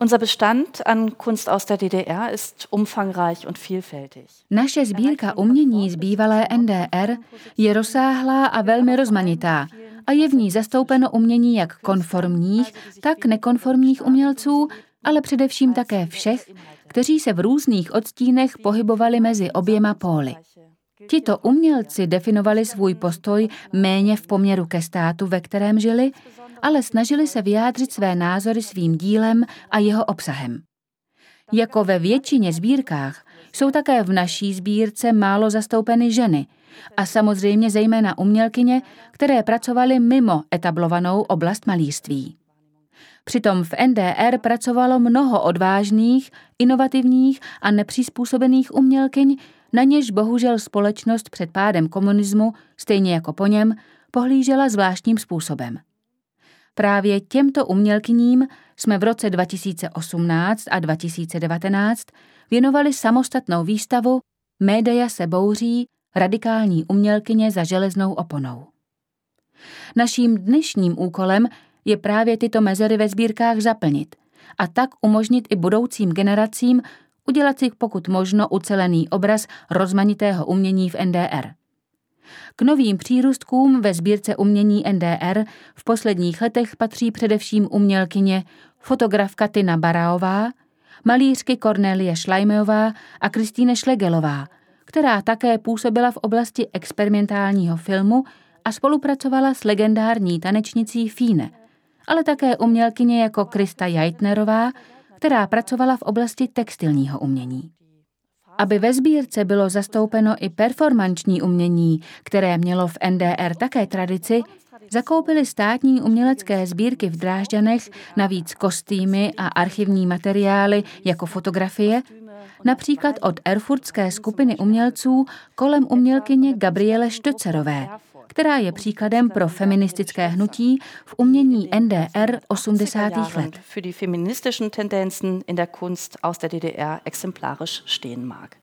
Unser Bestand an Kunst aus der DDR ist umfangreich und vielfältig. Naše sbírka umění z bývalé NDR je rozsáhlá a velmi rozmanitá a je v ní zastoupeno umění jak konformních, tak nekonformních umělců, ale především také všech, kteří se v různých odstínech pohybovali mezi oběma póly. Tito umělci definovali svůj postoj méně v poměru ke státu, ve kterém žili, ale snažili se vyjádřit své názory svým dílem a jeho obsahem. Jako ve většině sbírkách jsou také v naší sbírce málo zastoupeny ženy a samozřejmě zejména umělkyně, které pracovaly mimo etablovanou oblast malířství. Přitom v NDR pracovalo mnoho odvážných, inovativních a nepřizpůsobených umělkyň, na něž bohužel společnost před pádem komunismu, stejně jako po něm, pohlížela zvláštním způsobem. Právě těmto umělkyním jsme v roce 2018 a 2019 věnovali samostatnou výstavu Média se bouří, radikální umělkyně za železnou oponou. Naším dnešním úkolem je právě tyto mezery ve sbírkách zaplnit a tak umožnit i budoucím generacím udělat si pokud možno ucelený obraz rozmanitého umění v NDR. K novým přírůstkům ve sbírce umění NDR v posledních letech patří především umělkyně fotografka Tina Baraová, malířky Kornélie Šlajmeová a Kristýne Šlegelová, která také působila v oblasti experimentálního filmu a spolupracovala s legendární tanečnicí Fine, ale také umělkyně jako Krista Jaitnerová, která pracovala v oblasti textilního umění. Aby ve sbírce bylo zastoupeno i performanční umění, které mělo v NDR také tradici, zakoupili státní umělecké sbírky v Drážďanech navíc kostýmy a archivní materiály jako fotografie, například od erfurtské skupiny umělců kolem umělkyně Gabriele Štocerové, která je příkladem pro feministické hnutí v umění NDR 80. let. Für die feministischen Tendenzen in der Kunst aus der DDR exemplarisch stehen mag.